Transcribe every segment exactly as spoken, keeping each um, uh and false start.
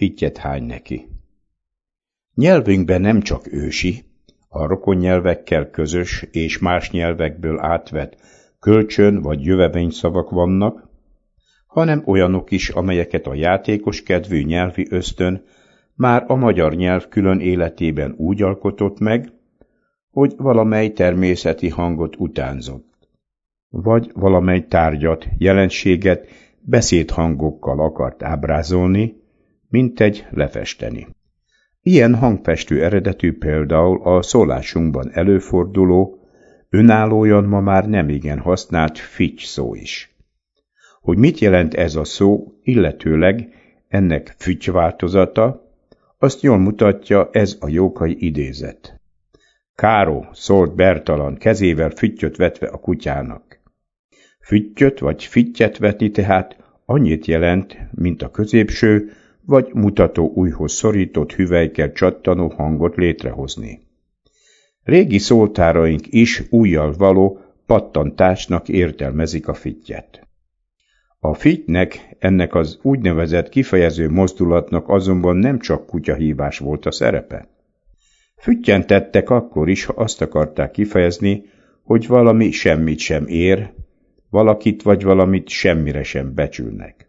fittyet hány neki. Nyelvünkben nem csak ősi, a rokon nyelvekkel közös és más nyelvekből átvett kölcsön vagy jövevényszavak vannak, hanem olyanok is, amelyeket a játékos kedvű nyelvi ösztön már a magyar nyelv külön életében úgy alkotott meg, hogy valamely természeti hangot utánzott, vagy valamely tárgyat, jelenséget beszédhangokkal akart ábrázolni, mintegy lefesteni. Ilyen hangfestő eredetű például a szólásunkban előforduló, önállóan ma már nemigen használt fitty szó is. Hogy mit jelent ez a szó, illetőleg ennek fütty változata, azt jól mutatja ez a jókai idézet. Káró, szólt Bertalan, kezével füttyöt vetve a kutyának. Füttyöt vagy fittyet vetni tehát annyit jelent, mint a középső vagy mutató ujjhoz szorított hüvelykkel csattanó hangot létrehozni. Régi szótáraink is ujjal való pattantásnak értelmezik a fittyet. A fittynek, ennek az úgynevezett kifejező mozdulatnak azonban nem csak kutyahívás volt a szerepe. Füttyen tettek akkor is, ha azt akarták kifejezni, hogy valami semmit sem ér, valakit vagy valamit semmire sem becsülnek.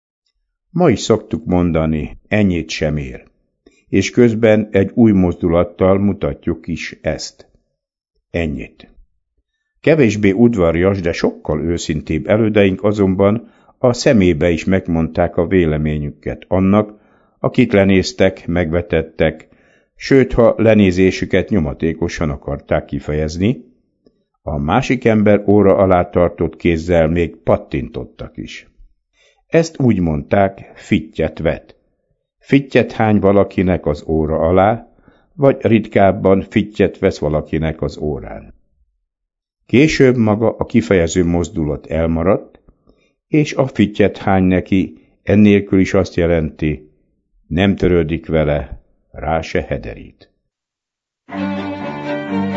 Ma is szoktuk mondani, ennyit sem ér, és közben egy új mozdulattal mutatjuk is ezt. Ennyit. Kevésbé udvarjas, de sokkal őszintébb elődeink azonban a szemébe is megmondták a véleményüket annak, akit lenéztek, megvetettek, sőt, ha lenézésüket nyomatékosan akarták kifejezni, a másik ember óra alá tartott kézzel még pattintottak is. Ezt úgy mondták, fittyet vet. Fittyet hány valakinek az óra alá, vagy ritkábban fittyet vesz valakinek az órán. Később maga a kifejező mozdulat elmaradt, és a fittyet hány neki ennélkül is azt jelenti, nem törődik vele, rá se hederít.